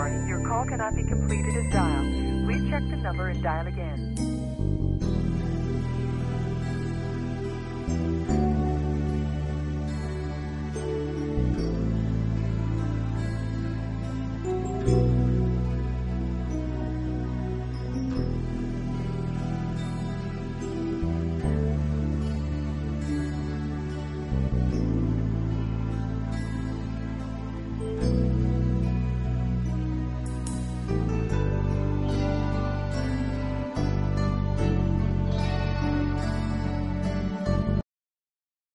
sorry, your call cannot be completed as dialed. Please check the number and dial again.